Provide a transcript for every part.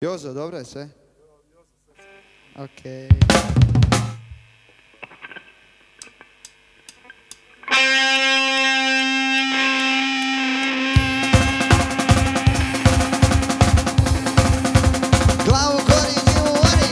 Jozo, dobro je sve? Okej. Glavu gori, njivu ori.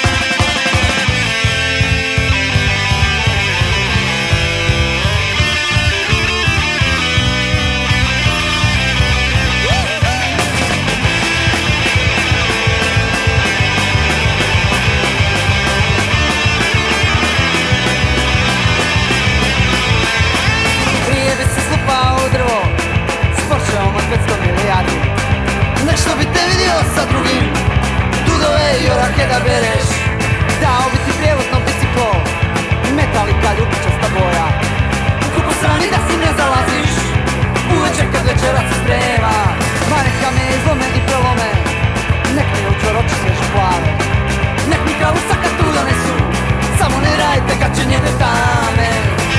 Prije bi se slupao u drvo s Porscheom od 500 milijardi. Nešto bi te vidio sa drugim, dudove i orahe da bereš. Dao bi ti prijevozno biciklo, metalika ljubičasta boja. U kupu strani da si ne zalaziš, uvečer kad večerac se sprema. Ma neka me izlome i prelome, nek mi u čoroči sveže plave. Nek mi kavu kad tu donesu, samo ne radite kad će njene tame.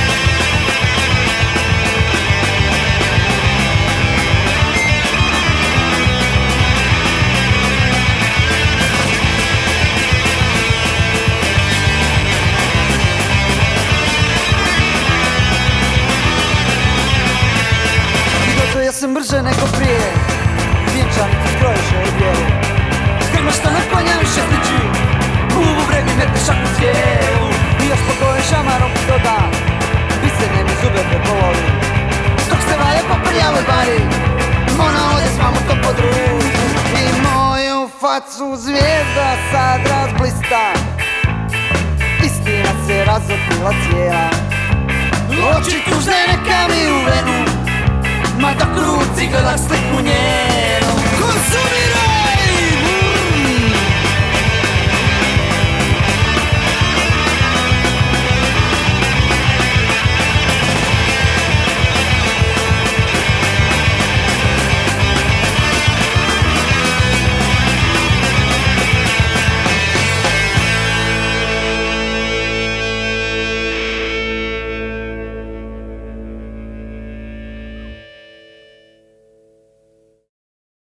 Ja sam brže nego prije, vjenčanicu skroješe i bijelu. Krma što na konja više sliči, u bubreg mi metne šaku cijelu. I još po kojem šamarom doda, biserne mi zube prepolovi. Dok se vaje po prljavoj bari, ona ode s mamutom pod ruku. I moju facu zvijezda sad razblista, istina se razotkrila cijela. Oči tužne neka mi u venu, ma dok ruci gledaš sliku njenu. Konsumiraj!